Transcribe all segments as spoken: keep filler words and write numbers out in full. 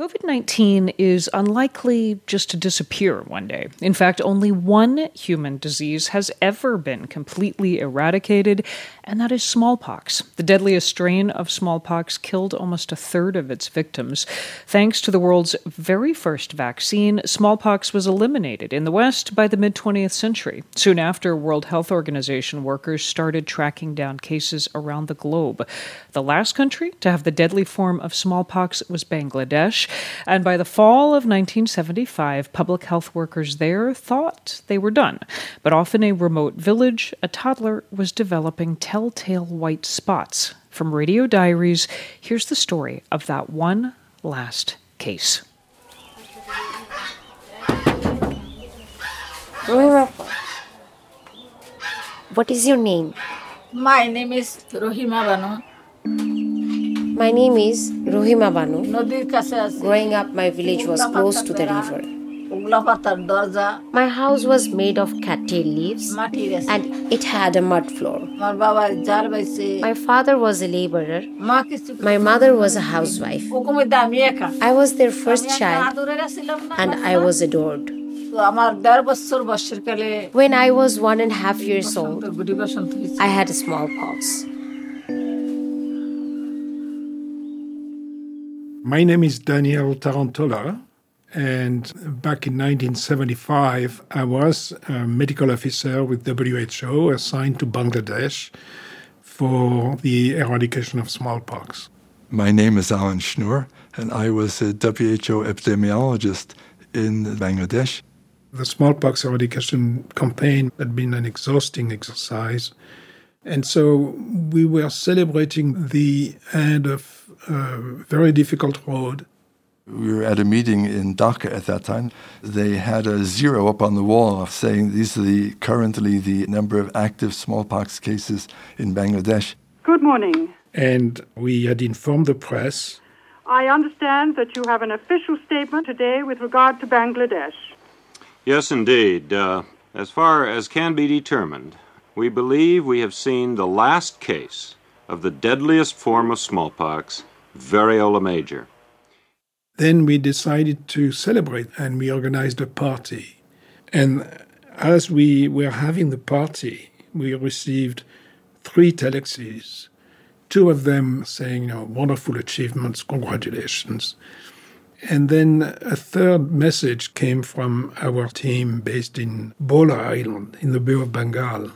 COVID nineteen is unlikely just to disappear one day. In fact, only one human disease has ever been completely eradicated, and that is smallpox. The deadliest strain of smallpox killed almost a third of its victims. Thanks to the world's very first vaccine, smallpox was eliminated in the West by the mid-twentieth century. Soon after, World Health Organization workers started tracking down cases around the globe. The last country to have the deadly form of smallpox was Bangladesh. And by the fall of nineteen seventy-five, public health workers there thought they were done. But off in a remote village, a toddler was developing telltale white spots. From Radio Diaries, here's the story of that one last case. What is your name? My name is Rohima Banu. My name is Rohima Banu. Growing up, my village was close to the river. My house was made of cattail leaves and it had a mud floor. My father was a laborer. My mother was a housewife. I was their first child and I was adored. When I was one and a half years old, I had smallpox. My name is Daniel Tarantola, and back in nineteen seventy-five, I was a medical officer with W H O assigned to Bangladesh for the eradication of smallpox. My name is Alan Schnur, and I was a W H O epidemiologist in Bangladesh. The smallpox eradication campaign had been an exhausting exercise, and so we were celebrating the end of a very difficult road. We were at a meeting in Dhaka at that time. They had a zero up on the wall saying these are the currently the number of active smallpox cases in Bangladesh. Good morning. And we had informed the press. I understand that you have an official statement today with regard to Bangladesh. Yes, indeed. Uh, as far as can be determined, we believe we have seen the last case of the deadliest form of smallpox, variola major. Then we decided to celebrate and we organized a party. And as we were having the party, we received three telexes, two of them saying, you know, wonderful achievements, congratulations. And then a third message came from our team based in Bola Island in the Bay of Bengal.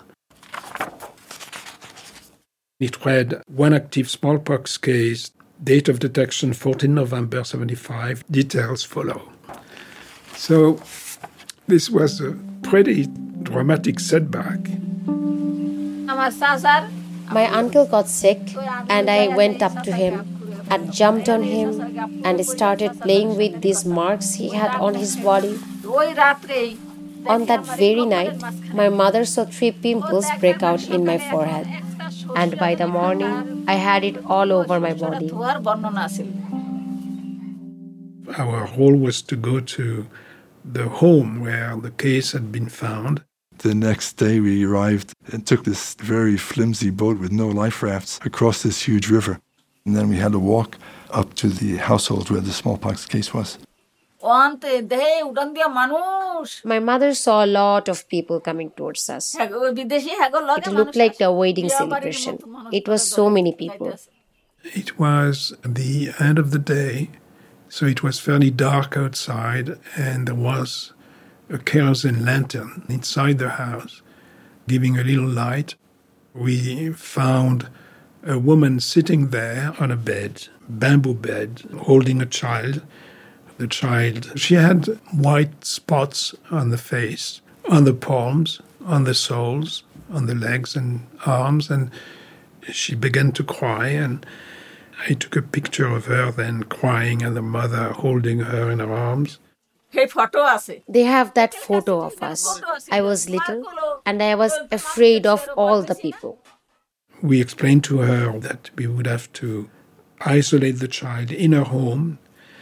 It read, one active smallpox case, date of detection fourteenth of November seventy-five, details follow. So this was a pretty dramatic setback. My uncle got sick and I went up to him and jumped on him and started playing with these marks he had on his body. On that very night, my mother saw three pimples break out in my forehead. And by the morning, I had it all over my body. Our role was to go to the home where the case had been found. The next day we arrived and took this very flimsy boat with no life rafts across this huge river. And then we had to walk up to the household where the smallpox case was. My mother saw a lot of people coming towards us. It looked like a wedding celebration. It was so many people. It was the end of the day, so it was fairly dark outside, and there was a kerosene lantern inside the house, giving a little light. We found a woman sitting there on a bed, bamboo bed, holding a child. The child, she had white spots on the face, on the palms, on the soles, on the legs and arms, and she began to cry, and I took a picture of her then crying and the mother holding her in her arms. They have that photo of us. I was little and I was afraid of all the people. We explained to her that we would have to isolate the child in her home,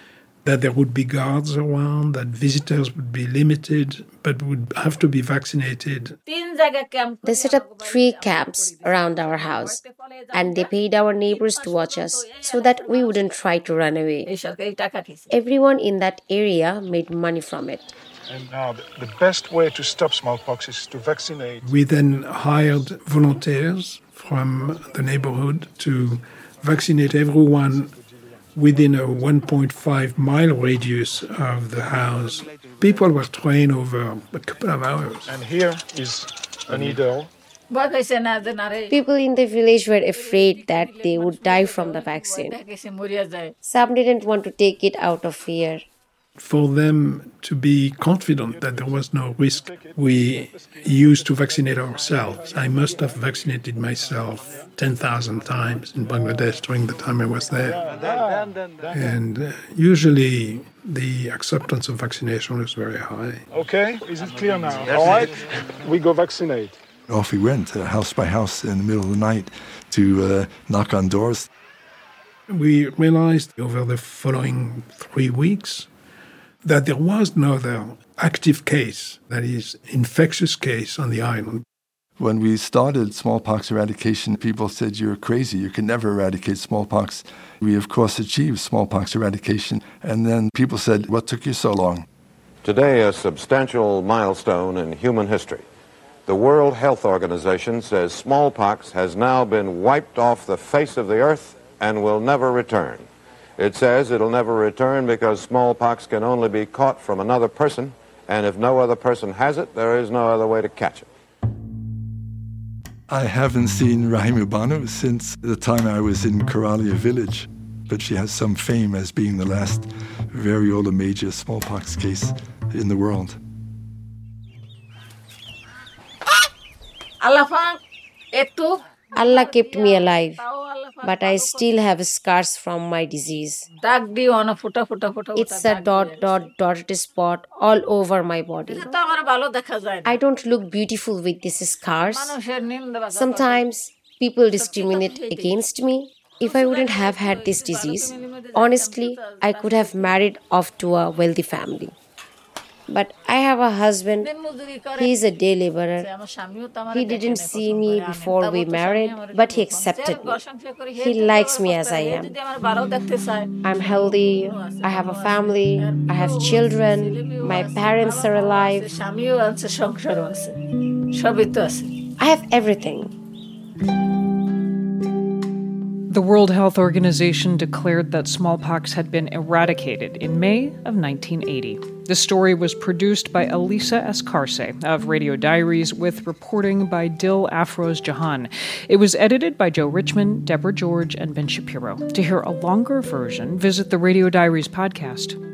that there would be guards around, that visitors would be limited, but would have to be vaccinated. They set up three camps around our house, and they paid our neighbors to watch us so that we wouldn't try to run away. Everyone in that area made money from it. And now the best way to stop smallpox is to vaccinate. We then hired volunteers from the neighborhood to vaccinate everyone within a one point five mile radius of the house. People were trained over a couple of hours. And here is a needle. People in the village were afraid that they would die from the vaccine. Some didn't want to take it out of fear. For them to be confident that there was no risk, we used to vaccinate ourselves. I must have vaccinated myself ten thousand times in Bangladesh during the time I was there. And uh, usually the acceptance of vaccination is very high. Okay, is it clear now? All right, we go vaccinate. Off we went, uh, house by house in the middle of the night to uh, knock on doors. We realized over the following three weeks that there was no other active case, that is, infectious case on the island. When we started smallpox eradication, people said, you're crazy, you can never eradicate smallpox. We, of course, achieved smallpox eradication. And then people said, what took you so long? Today, a substantial milestone in human history. The World Health Organization says smallpox has now been wiped off the face of the earth and will never return. It says it'll never return because smallpox can only be caught from another person, and if no other person has it, there is no other way to catch it. I haven't seen Rahima Banu since the time I was in Karalia village, but she has some fame as being the last variola major smallpox case in the world. Allah kept me alive, but I still have scars from my disease. It's a dot, dot, dotted spot all over my body. I don't look beautiful with these scars. Sometimes people discriminate against me. If I wouldn't have had this disease, honestly, I could have married off to a wealthy family. But I have a husband. He is a day laborer. He didn't see me before we married, but he accepted me. He likes me as I am. I'm healthy. I have a family. I have children. My parents are alive. I have everything. The World Health Organization declared that smallpox had been eradicated in May of nineteen eighty. The story was produced by Elisa Escarce of Radio Diaries with reporting by Dil Afroz Jahan. It was edited by Joe Richmond, Deborah George, and Ben Shapiro. To hear a longer version, visit the Radio Diaries podcast.